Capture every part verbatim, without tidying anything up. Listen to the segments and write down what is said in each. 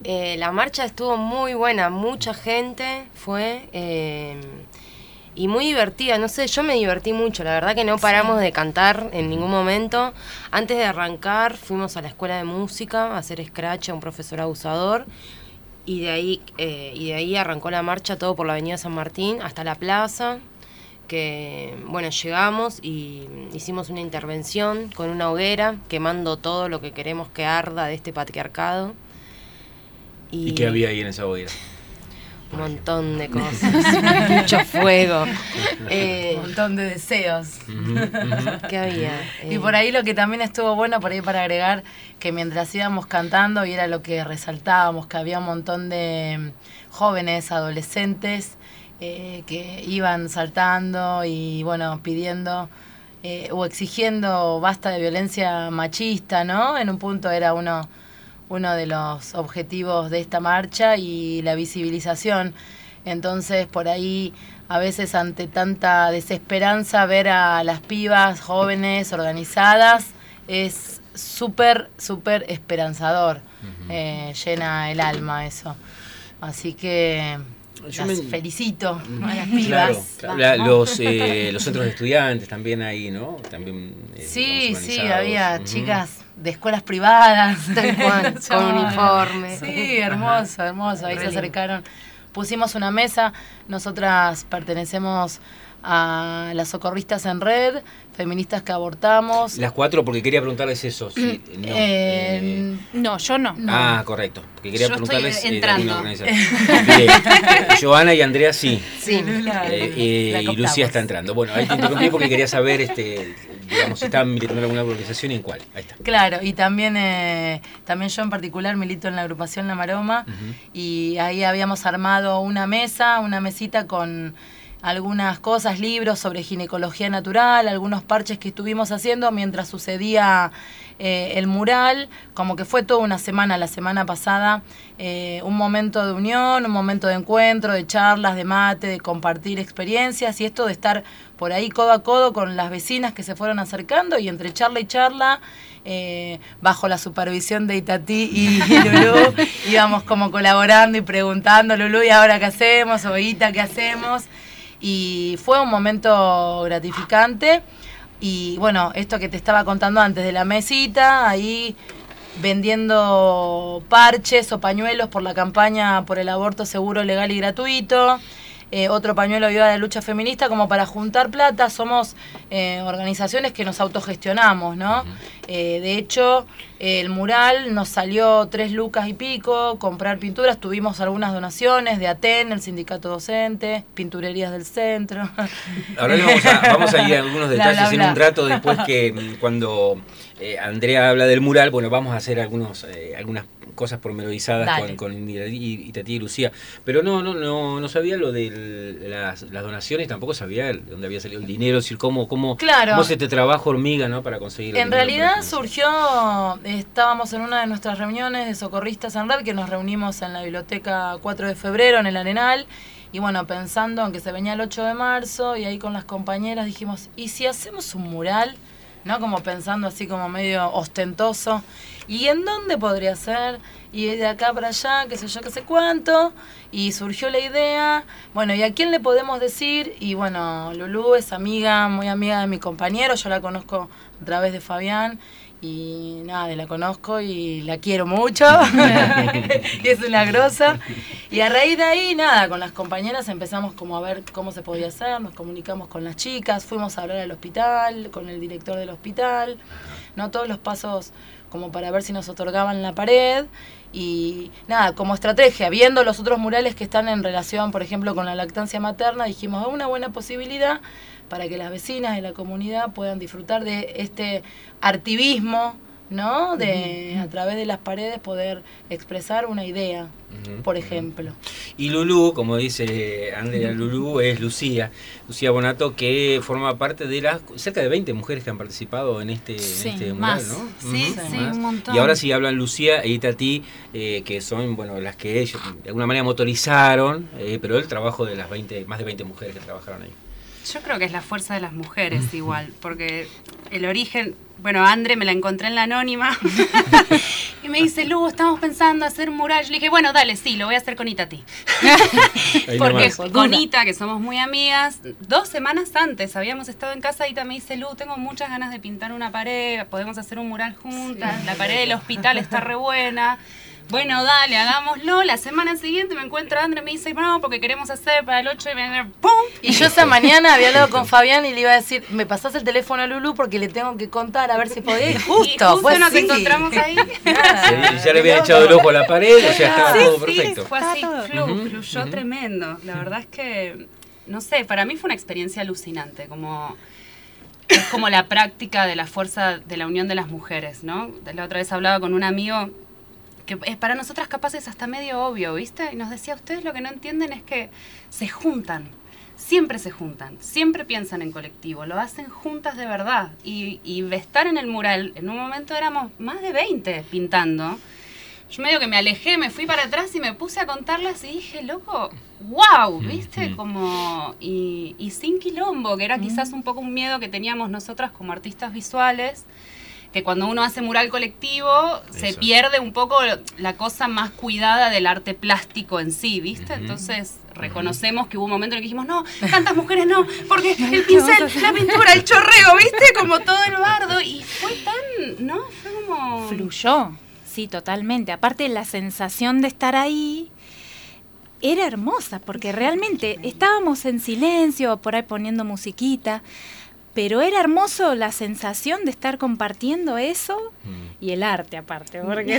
Eh, la marcha estuvo muy buena, mucha gente fue eh, y muy divertida, no sé, yo me divertí mucho, la verdad que no paramos sí. de cantar en ningún momento. Antes de arrancar fuimos a la escuela de música a hacer scratch a un profesor abusador y de ahí, eh, y de ahí arrancó la marcha todo por la avenida San Martín hasta la plaza, que bueno, llegamos y hicimos una intervención con una hoguera quemando todo lo que queremos que arda de este patriarcado. ¿Y, ¿Y qué había ahí en esa hoguera? Un montón de cosas, mucho fuego. Eh, un montón de deseos. Uh-huh, uh-huh. ¿Qué había? Eh, y por ahí lo que también estuvo bueno, por ahí para agregar, que mientras íbamos cantando, y era lo que resaltábamos, que había un montón de jóvenes, adolescentes, eh, que iban saltando y bueno, pidiendo eh, o exigiendo basta de violencia machista, ¿no? En un punto era uno... uno de los objetivos de esta marcha y la visibilización. Entonces, por ahí, a veces ante tanta desesperanza, ver a las pibas jóvenes organizadas es súper, súper esperanzador. Uh-huh. Eh, llena el alma eso. Así que... Yo las me... felicito a las pibas. Claro, la, los, eh, los centros de estudiantes también ahí, ¿no? También, eh, sí, sí, había uh-huh. chicas de escuelas privadas, tal cual, con uniforme. Sí, hermoso, hermoso. Ahí Re se acercaron. Pusimos una mesa. Nosotras pertenecemos a las socorristas en red, feministas que abortamos. Las cuatro, porque quería preguntarles eso. Si, no, eh, eh, no, yo no. Ah, correcto. Porque quería yo preguntarles. Estoy entrando. Eh, Bien. Joana y Andrea sí. Sí. La, eh, eh, y Lucía está entrando. Bueno, ahí te interrumpí porque quería saber, este, digamos, si estaban militando en alguna organización y en cuál. Ahí está. Claro, y también, eh, también yo en particular milito en la agrupación La Maroma, uh-huh. y ahí habíamos armado una mesa, una mesita con algunas cosas, libros sobre ginecología natural, algunos parches que estuvimos haciendo mientras sucedía eh, el mural, como que fue toda una semana, la semana pasada, eh, un momento de unión, un momento de encuentro, de charlas, de mate, de compartir experiencias, y esto de estar por ahí codo a codo con las vecinas que se fueron acercando, y entre charla y charla, eh, bajo la supervisión de Itatí y Lulú, íbamos como colaborando y preguntando, Lulú, ¿y ahora qué hacemos? O Ita, ¿qué hacemos? Y fue un momento gratificante. Y bueno, esto que te estaba contando antes de la mesita, ahí vendiendo parches o pañuelos por la campaña por el aborto seguro, legal y gratuito. Eh, otro pañuelo viva de lucha feminista, como para juntar plata. Somos eh, organizaciones que nos autogestionamos, ¿no? Eh, de hecho, eh, el mural nos salió tres lucas y pico, comprar pinturas, tuvimos algunas donaciones de ATEN, el sindicato docente, pinturerías del centro. Ahora le vamos a, vamos a ir a algunos detalles bla, bla, bla. en un rato, después que cuando eh, Andrea habla del mural, bueno, vamos a hacer algunos eh, algunas cosas pormenorizadas con, con Itatí y Lucía, pero no no no no sabía lo de las, las donaciones, tampoco sabía de dónde había salido el dinero, es decir, cómo cómo, claro. cómo se te trabaja hormiga, ¿no? Para conseguir el en realidad surgió, estábamos en una de nuestras reuniones de socorristas en red, que nos reunimos en la biblioteca cuatro de febrero en el Arenal, y bueno, pensando en que se venía el ocho de marzo, y ahí con las compañeras dijimos, ¿y si hacemos un mural? ¿No? Como pensando así como medio ostentoso. ¿Y en dónde podría ser? Y de acá para allá, qué sé yo, qué sé cuánto. Y surgió la idea. Bueno, ¿y a quién le podemos decir? Y bueno, Lulú es amiga, muy amiga de mi compañero. Yo la conozco a través de Fabián. Y nada, la conozco y la quiero mucho. Y es una grosa. Y a raíz de ahí, nada, con las compañeras empezamos como a ver cómo se podía hacer. Nos comunicamos con las chicas, fuimos a hablar al hospital, con el director del hospital, ¿no? Todos los pasos como para ver si nos otorgaban la pared. Y nada, como estrategia, viendo los otros murales que están en relación, por ejemplo, con la lactancia materna, dijimos, es una buena posibilidad para que las vecinas de la comunidad puedan disfrutar de este artivismo, ¿no? De uh-huh. a través de las paredes poder expresar una idea, uh-huh. por ejemplo. Y Lulú, como dice Andrea, Lulú es Lucía, Lucía Bonato, que forma parte de las cerca de veinte mujeres que han participado en este, sí, en este más. mural, ¿no? Sí, uh-huh. sí, más. un montón. Y ahora sí hablan Lucía e Itatí, eh, que son, bueno, las que ellos de alguna manera motorizaron, eh, pero el trabajo de las veinte, más de veinte mujeres que trabajaron ahí. Yo creo que es la fuerza de las mujeres igual, porque el origen, bueno, Andre me la encontré en la Anónima Y me dice, Lu, estamos pensando hacer un mural. Yo le dije, bueno, dale, sí, lo voy a hacer con Itatí. Porque con Ita, que somos muy amigas, dos semanas antes habíamos estado en casa, Ita me dice, Lu, tengo muchas ganas de pintar una pared, podemos hacer un mural juntas, sí. La pared del hospital está re buena. Bueno, dale, hagámoslo. La semana siguiente me encuentro a André y me dice, no, porque queremos hacer para el ocho y me... ¡Pum! Y yo esa mañana había hablado con Fabián y le iba a decir, me pasás el teléfono a Lulu porque le tengo que contar a ver si podía ir. Justo, y justo pues nos sí. encontramos ahí. Sí, ya le habían echado el ojo a la pared, o sea, estaba sí, todo sí, perfecto. Fue así, flu, Uh-huh, fluyó uh-huh. tremendo. La verdad es que, no sé, para mí fue una experiencia alucinante, como... Es como la práctica de la fuerza de la unión de las mujeres, ¿no? La otra vez hablaba con un amigo que es para nosotras capaz es hasta medio obvio, ¿viste? Y nos decía, ustedes lo que no entienden es que se juntan, siempre se juntan, siempre piensan en colectivo, lo hacen juntas de verdad. Y, y estar en el mural, en un momento éramos más de veinte pintando. Yo medio que me alejé, me fui para atrás y me puse a contarlas y dije, loco, wow, ¿viste? Mm-hmm. Como, y, y sin quilombo, que era mm-hmm. quizás un poco un miedo que teníamos nosotras como artistas visuales, que cuando uno hace mural colectivo Eso. se pierde un poco la cosa más cuidada del arte plástico en sí, ¿viste? Uh-huh. Entonces reconocemos uh-huh. que hubo un momento en el que dijimos, no, tantas mujeres no, porque el pincel, la pintura, el chorreo, ¿viste? Como todo el bardo, y fue tan, ¿no? Fue como... Fluyó, sí, totalmente. Aparte la sensación de estar ahí era hermosa, porque realmente estábamos en silencio, por ahí poniendo musiquita, pero era hermoso la sensación de estar compartiendo eso mm. y el arte aparte, porque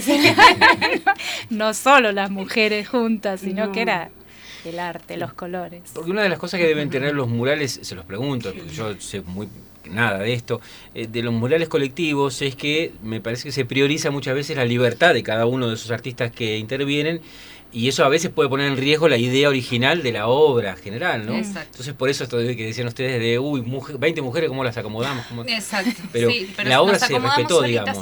no solo las mujeres juntas, sino no. que era el arte, los colores. Porque una de las cosas que deben tener los murales, se los pregunto, porque yo sé muy nada de esto, eh, de los murales colectivos, es que me parece que se prioriza muchas veces la libertad de cada uno de esos artistas que intervienen, y eso a veces puede poner en riesgo la idea original de la obra general, ¿no? Exacto. Entonces por eso esto de que decían ustedes de, uy, mujer, veinte mujeres, ¿cómo las acomodamos? ¿Cómo? Exacto. Pero, sí, pero la obra se respetó, solitas.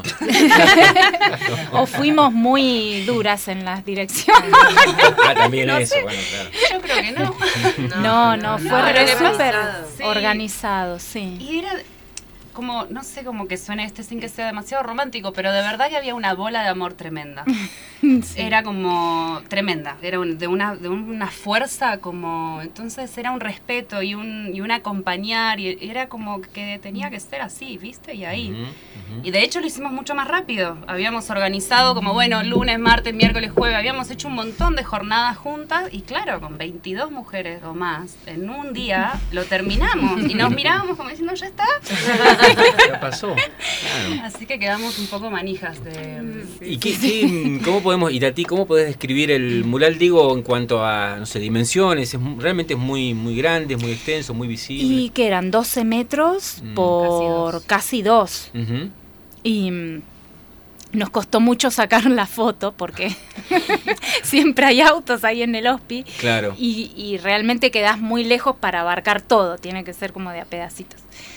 digamos. O fuimos muy duras en las direcciones. Ah, también no eso, sé. Bueno, claro. Yo creo que no. No, no, no, no fue no, súper sí. organizado, sí. Y era... como, no sé, como que suene este sin que sea demasiado romántico, pero de verdad que había una bola de amor tremenda. Sí. Era como tremenda, era un, de, una, de una fuerza como, entonces era un respeto y un, y un acompañar, y era como que tenía que ser así, ¿viste? Y ahí. Uh-huh, uh-huh. Y de hecho lo hicimos mucho más rápido. Habíamos organizado como, bueno, lunes, martes, miércoles, jueves, habíamos hecho un montón de jornadas juntas y claro, con veintidós mujeres o más, en un día lo terminamos y nos mirábamos como diciendo, ya está. Ya pasó. Claro. Así que quedamos un poco manijas de... ¿Y qué, qué, cómo podemos, Itatí, cómo podés describir el mural, digo, en cuanto a, no sé, dimensiones? Es, realmente es muy muy grande, es muy extenso, muy visible. Y que eran doce metros mm. por casi dos. Casi dos. Uh-huh. Y mm, nos costó mucho sacar la foto porque siempre hay autos ahí en el hospi. Claro. Y, y realmente quedás muy lejos para abarcar todo, tiene que ser como de a pedacitos.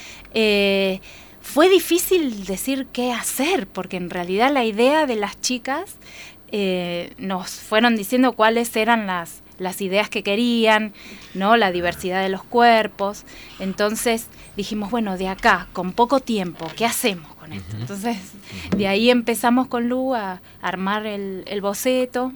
Eh, fue difícil decir qué hacer, porque en realidad la idea de las chicas eh, nos fueron diciendo cuáles eran las, las ideas que querían, ¿no? La diversidad de los cuerpos. Entonces dijimos, bueno, de acá, con poco tiempo, ¿qué hacemos con esto? Entonces, de ahí empezamos con Lu a armar el, el boceto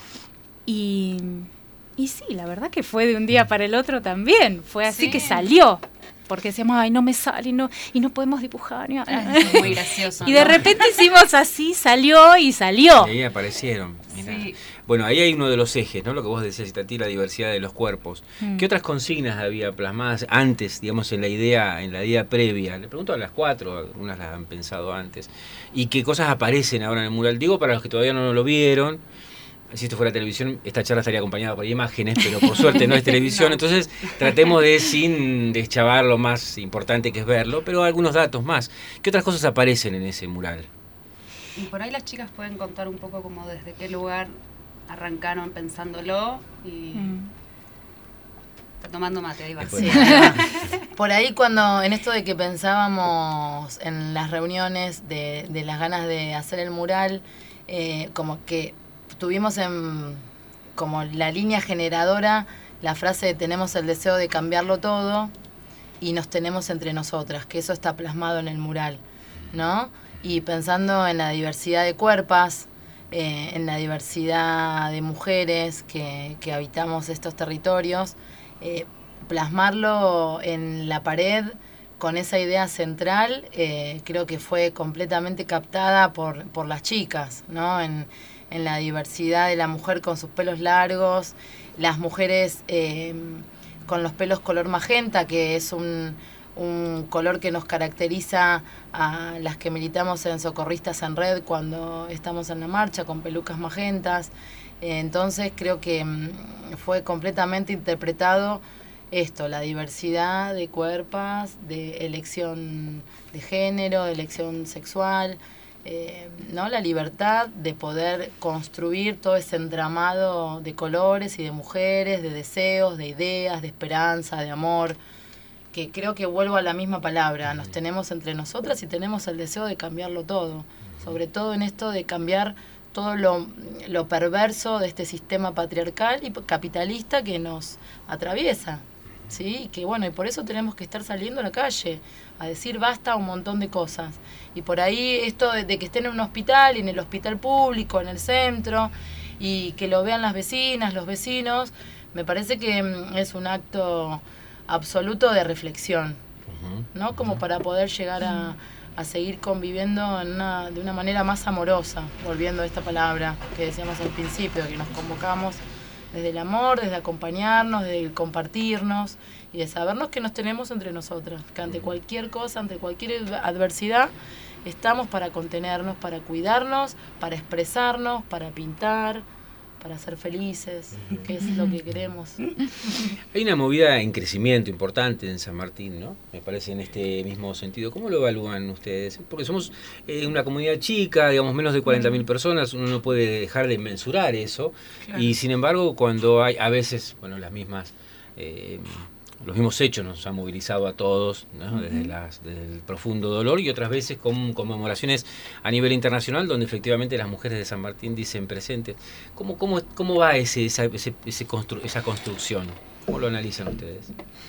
y, y sí, la verdad que fue de un día para el otro también. Fue así sí. que salió. Porque decíamos, ay, no me sale y no, y no podemos dibujar. Ni Ay, muy gracioso. Y ¿no? de repente hicimos así, salió y salió. Y ahí aparecieron. Mirá. Sí. Bueno, ahí hay uno de los ejes, ¿no? Lo que vos decías, Itatí, la diversidad de los cuerpos. Mm. ¿Qué otras consignas había plasmadas antes, digamos, en la idea, en la idea previa? Le pregunto a las cuatro, algunas las han pensado antes. ¿Y qué cosas aparecen ahora en el mural? Digo, para los que todavía no lo vieron. Si esto fuera televisión, esta charla estaría acompañada por imágenes, pero por suerte no es televisión, no. Entonces tratemos de, sin deschavar lo más importante que es verlo, pero algunos datos más. ¿Qué otras cosas aparecen en ese mural? Y por ahí las chicas pueden contar un poco como desde qué lugar arrancaron pensándolo y... Mm. Está tomando mate, ahí va. Sí. Por ahí cuando, en esto de que pensábamos en las reuniones de, de las ganas de hacer el mural, eh, como que... tuvimos en como la línea generadora la frase de tenemos el deseo de cambiarlo todo y nos tenemos entre nosotras, que eso está plasmado en el mural, ¿no? Y pensando en la diversidad de cuerpos, eh, en la diversidad de mujeres que, que habitamos estos territorios, eh, plasmarlo en la pared con esa idea central, eh, creo que fue completamente captada por, por las chicas, ¿no? En, en la diversidad de la mujer con sus pelos largos, las mujeres eh, con los pelos color magenta, que es un, un color que nos caracteriza a las que militamos en Socorristas en Red cuando estamos en la marcha, con pelucas magentas. Eh, entonces creo que mm, fue completamente interpretado esto, la diversidad de cuerpos, de elección de género, de elección sexual, eh, ¿no? La libertad de poder construir todo ese entramado de colores y de mujeres, de deseos, de ideas, de esperanza, de amor, que creo que vuelvo a la misma palabra, nos tenemos entre nosotras y tenemos el deseo de cambiarlo todo, sobre todo en esto de cambiar todo lo, lo perverso de este sistema patriarcal y capitalista que nos atraviesa. ¿Sí? Que bueno, y por eso tenemos que estar saliendo a la calle a decir basta a un montón de cosas. Y por ahí esto de, de que estén en un hospital y en el hospital público, en el centro, y que lo vean las vecinas, los vecinos, me parece que mm, es un acto absoluto de reflexión, ¿no? Como para poder llegar a, a seguir conviviendo en una, de una manera más amorosa, volviendo a esta palabra que decíamos al principio, que nos convocamos desde el amor, desde acompañarnos, desde el compartirnos y de sabernos que nos tenemos entre nosotras, que ante cualquier cosa, ante cualquier adversidad, estamos para contenernos, para cuidarnos, para expresarnos, para pintar, para ser felices, que es lo que queremos. Hay una movida en crecimiento importante en San Martín, ¿no? Me parece en este mismo sentido. ¿Cómo lo evalúan ustedes? Porque somos eh, una comunidad chica, digamos, menos de cuarenta mil personas, uno no puede dejar de mensurar eso. Claro. Y sin embargo, cuando hay a veces, bueno, las mismas... Eh, los mismos hechos nos han movilizado a todos, ¿no? Desde, las, desde el profundo dolor, y otras veces con conmemoraciones a nivel internacional donde efectivamente las mujeres de San Martín dicen presentes. ¿Cómo, cómo, cómo va ese, esa, ese, ese constru, esa construcción? ¿Cómo lo analizan ustedes?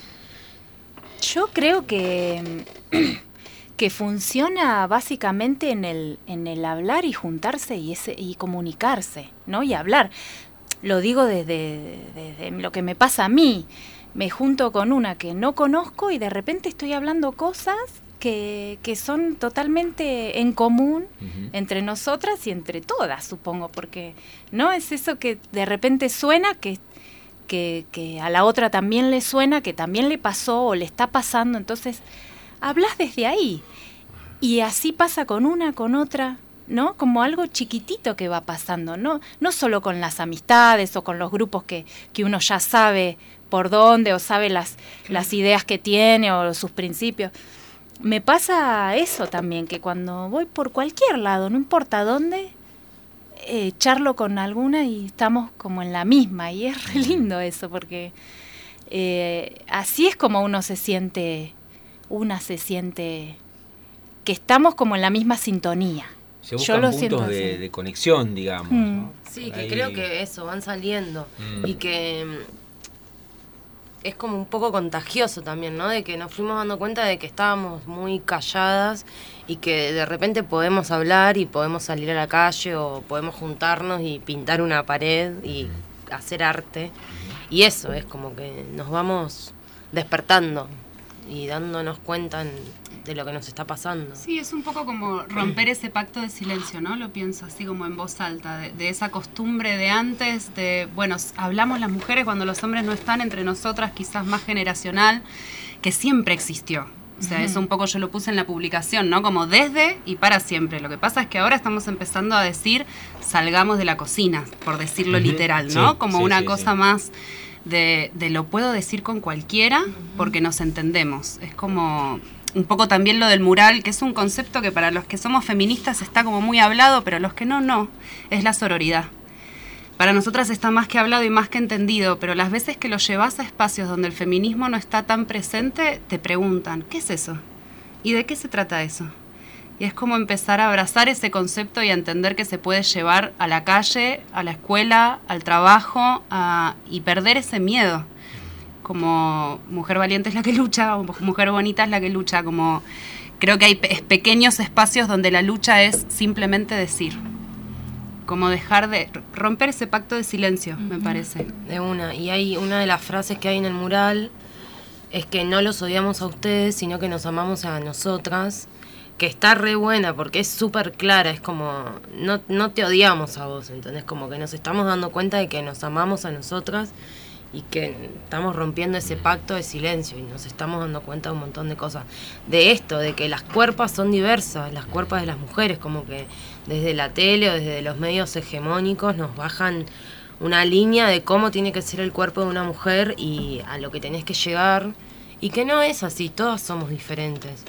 Yo creo que, que funciona básicamente en el, en el hablar y juntarse y, ese, y comunicarse, ¿no? Y hablar. Lo digo desde, desde lo que me pasa a mí. Me junto con una que no conozco y de repente estoy hablando cosas que, que son totalmente en común uh-huh. entre nosotras y entre todas, supongo, porque no es eso que de repente suena que, que, que a la otra también le suena, que también le pasó o le está pasando, entonces hablas desde ahí. Y así pasa con una, con otra, ¿no? Como algo chiquitito que va pasando, ¿no? No solo con las amistades o con los grupos que, que uno ya sabe por dónde o sabe las, las ideas que tiene o sus principios. Me pasa eso también, que cuando voy por cualquier lado, no importa dónde, eh, charlo con alguna y estamos como en la misma, y es re lindo eso, porque eh, así es como uno se siente, una se siente que estamos como en la misma sintonía. Se buscan Yo lo puntos de, de conexión, digamos. Mm. ¿no? Sí, que ahí... creo que eso, van saliendo, mm. y que... es como un poco contagioso también, ¿no? De que nos fuimos dando cuenta de que estábamos muy calladas y que de repente podemos hablar y podemos salir a la calle o podemos juntarnos y pintar una pared y hacer arte. Y eso, es como que nos vamos despertando y dándonos cuenta de lo que nos está pasando. Sí, es un poco como romper ese pacto de silencio, ¿no? Lo pienso así como en voz alta, de, de esa costumbre de antes, de, bueno, hablamos las mujeres cuando los hombres no están, entre nosotras, quizás más generacional, que siempre existió. O sea, uh-huh. eso un poco yo lo puse en la publicación, ¿no? Como desde y para siempre. Lo que pasa es que ahora estamos empezando a decir, salgamos de la cocina, por decirlo uh-huh. literal, ¿no? Sí, como sí, una sí, cosa sí. más... De, de lo puedo decir con cualquiera porque nos entendemos. Es como un poco también lo del mural, que es un concepto que para los que somos feministas está como muy hablado, pero los que no, no. Es la sororidad. Para nosotras está más que hablado y más que entendido, pero las veces que lo llevas a espacios donde el feminismo no está tan presente, te preguntan, ¿qué es eso? ¿Y de qué se trata eso? Y es como empezar a abrazar ese concepto y a entender que se puede llevar a la calle, a la escuela, al trabajo, a, y perder ese miedo. Como mujer valiente es la que lucha, o mujer bonita es la que lucha. Como creo que hay pe- pequeños espacios donde la lucha es simplemente decir. como dejar de romper ese pacto de silencio, uh-huh. me parece. De una, y hay una de las frases que hay en el mural, es que no los odiamos a ustedes, sino que nos amamos a nosotras, que está re buena porque es súper clara, es como, no, no te odiamos a vos, ¿entendés? Como que nos estamos dando cuenta de que nos amamos a nosotras y que estamos rompiendo ese pacto de silencio y nos estamos dando cuenta de un montón de cosas. De esto, de que las cuerpas son diversas, las cuerpas de las mujeres, como que desde la tele o desde los medios hegemónicos nos bajan una línea de cómo tiene que ser el cuerpo de una mujer y a lo que tenés que llegar, y que no es así, todas somos diferentes.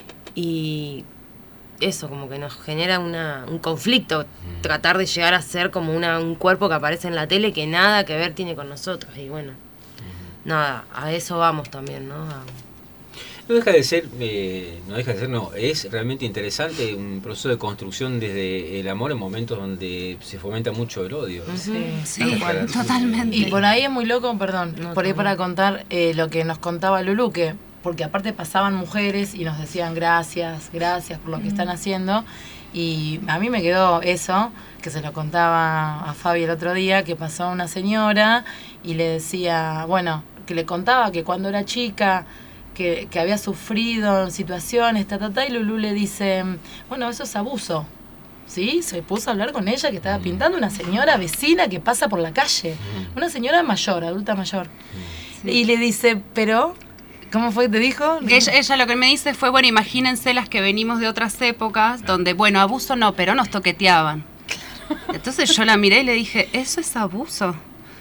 Y eso como que nos genera una, un conflicto, tratar de llegar a ser como una, un cuerpo que aparece en la tele que nada que ver tiene con nosotros. Y bueno, nada, a eso vamos también, ¿no? A... No deja de ser, eh, no deja de ser, no, es realmente interesante un proceso de construcción desde el amor en momentos donde se fomenta mucho el odio. Sí, sí, bueno, totalmente. Y por ahí es muy loco, perdón, no, por ahí para contar eh, lo que nos contaba Lulú, que porque aparte pasaban mujeres y nos decían gracias, gracias por lo que están haciendo, y a mí me quedó eso, que se lo contaba a Fabi el otro día, que pasó una señora y le decía, bueno, que le contaba que cuando era chica, que, que había sufrido situaciones, ta, ta, ta, y Lulú le dice, bueno, eso es abuso. ¿Sí? Se puso a hablar con ella, que estaba pintando una señora vecina que pasa por la calle, una señora mayor, adulta mayor, sí. Y le dice, pero... ¿Cómo fue que te dijo? Que ella, ella lo que me dice fue, bueno, imagínense las que venimos de otras épocas, donde, bueno, abuso no, pero nos toqueteaban. Entonces yo la miré y le dije, eso es abuso.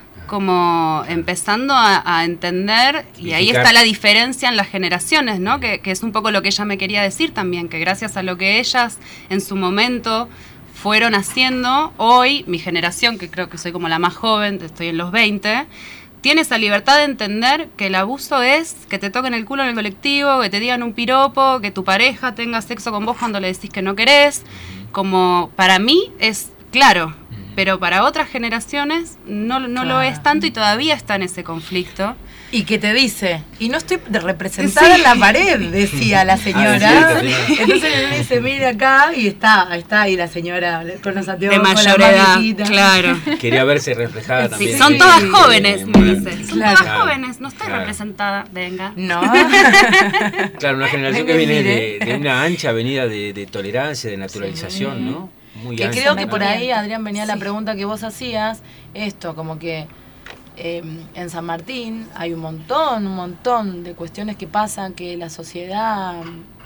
Como empezando a, a entender, y ahí está la diferencia en las generaciones, ¿no? Que, que es un poco lo que ella me quería decir también, que gracias a lo que ellas en su momento fueron haciendo, hoy mi generación, que creo que soy como la más joven, estoy en los veinte, tiene esa libertad de entender que el abuso es que te toquen el culo en el colectivo, que te digan un piropo, que tu pareja tenga sexo con vos cuando le decís que no querés. Como para mí es claro, pero para otras generaciones no, no claro. lo es tanto y todavía está en ese conflicto. Y que te dice, y no estoy representada sí. en la pared, decía la señora. Ah, sí, entonces le dice, mire acá, y está, está ahí la señora con los anteojos, de mayor edad, claro. Quería verse reflejada sí, también. Son todas sí, jóvenes, sí, me dice. Son claro. todas claro. jóvenes, no estoy claro. representada, venga. No. Claro, una generación que viene de, de una ancha avenida de, de tolerancia, de naturalización, sí. ¿no? Muy que ancha. creo que por ahí, Adrián, venía sí. la pregunta que vos hacías, esto, como que Eh, en San Martín hay un montón, un montón de cuestiones que pasan que la sociedad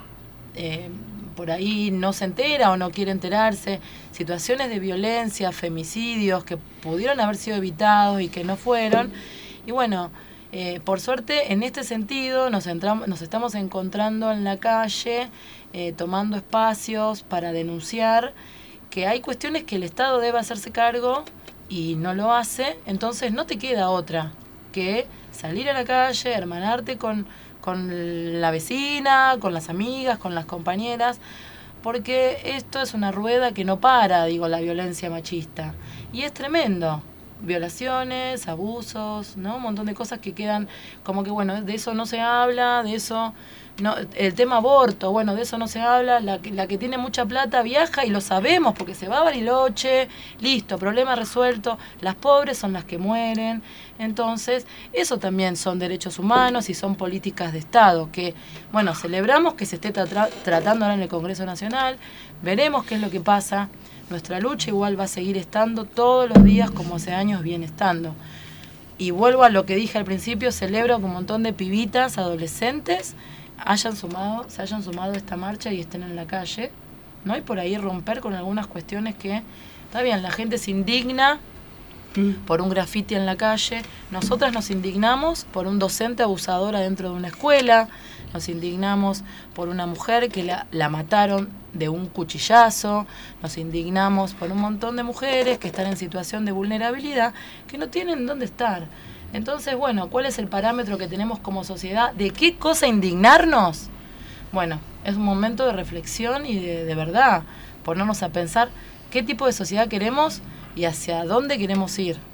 eh, por ahí no se entera o no quiere enterarse, situaciones de violencia, femicidios que pudieron haber sido evitados y que no fueron, y bueno, eh, por suerte en este sentido nos, entramos, nos estamos encontrando en la calle, eh, tomando espacios para denunciar que hay cuestiones que el Estado debe hacerse cargo y no lo hace, entonces no te queda otra que salir a la calle, hermanarte con, con la vecina, con las amigas, con las compañeras, porque esto es una rueda que no para, digo, la violencia machista. Y es tremendo. Violaciones, abusos, ¿no? Un montón de cosas que quedan como que, bueno, de eso no se habla, de eso... No, el tema aborto, bueno, de eso no se habla, la que, la que tiene mucha plata viaja y lo sabemos porque se va a Bariloche, listo, problema resuelto, las pobres son las que mueren, entonces eso también son derechos humanos y son políticas de Estado que, bueno, celebramos que se esté tra- tratando ahora en el Congreso Nacional, veremos qué es lo que pasa, nuestra lucha igual va a seguir estando todos los días como hace años viene estando. Y vuelvo a lo que dije al principio, celebro que un montón de pibitas, adolescentes, hayan sumado, se hayan sumado a esta marcha y estén en la calle, ¿no? Y por ahí romper con algunas cuestiones que, está bien, la gente se indigna mm. por un grafiti en la calle, nosotras nos indignamos por un docente abusador adentro de una escuela, nos indignamos por una mujer que la, la mataron de un cuchillazo, nos indignamos por un montón de mujeres que están en situación de vulnerabilidad, que no tienen dónde estar. Entonces, bueno, ¿cuál es el parámetro que tenemos como sociedad? ¿De qué cosa indignarnos? Bueno, es un momento de reflexión y de, de verdad, ponernos a pensar qué tipo de sociedad queremos y hacia dónde queremos ir.